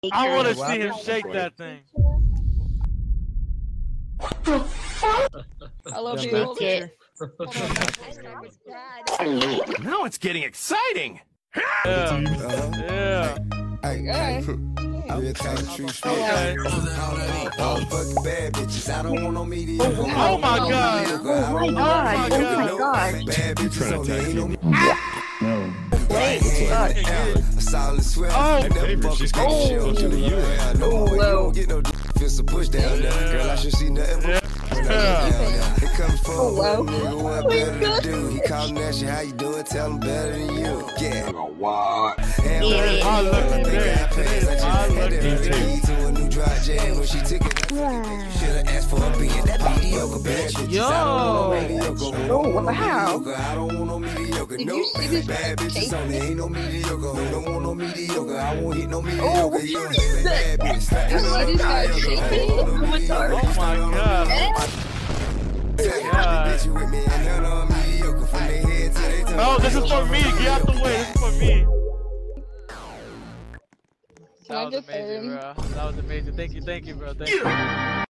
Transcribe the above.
I want to see him shake that thing. I love you. That picture. Now it's getting exciting. Yeah. Yeah. Okay. Real talk, true shit. Okay. All fucking bad bitches. I don't want no mediocre. Oh my god. Oh my god. Oh my god. Bad bitches on there. Ain't no No. a solid sweat. Oh, never fucking shit on to the U.S. No more. You don't get no fist a push down there. Girl, I should see nothing but it comes from nigga, what better to do? He calling that shit, how you doing? Tell him better than you. Yeah. What? I love you, man. I love you, Key to a new drop jam when she took it. You should've asked for a being that mediocre bad bitches. Yo. I don't want no mediocre. Oh, wow. I don't want no mediocre. Did No you see this bad bitches cake? on there. Ain't no mediocre. Don't want no mediocre. I won't hit no Oh, mediocre. what You is ain't that? bad bitch. I love these guys shaking. Oh my god. Oh my god. Bitch, you with me and none of them mediocre. From their head to their toe. Oh, this is for me. Get out the way. This is for me. Can I That was just amazing, say? bro. That was amazing. Thank you, bro. Thank you.